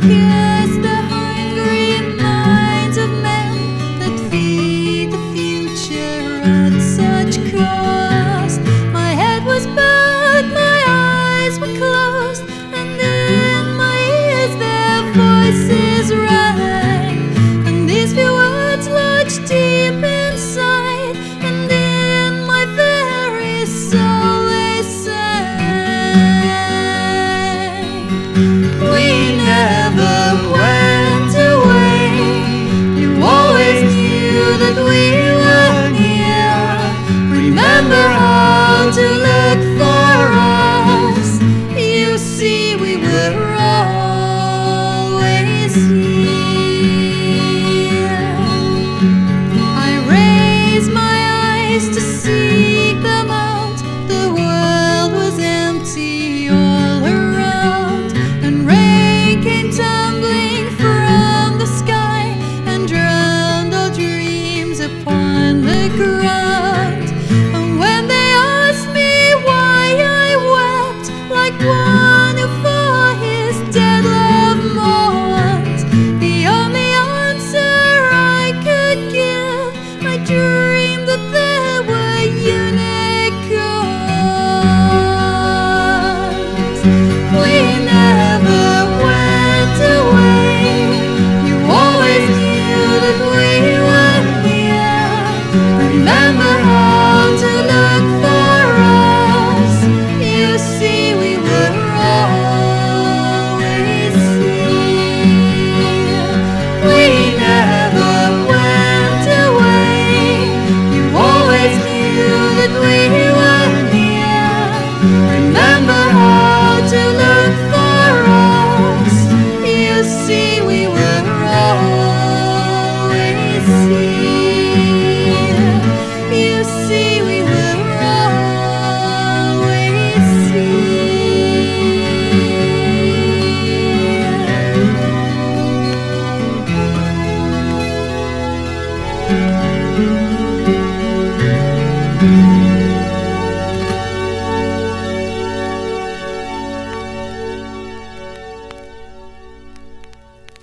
Yes, the hungry minds of men that feed the future at such cost. My head was bowed, my eyes were closed, and in my ears their voices rang. And these few words lodged deep inside, and in my very soul they sang. We never went away. You always knew that we were near. Remember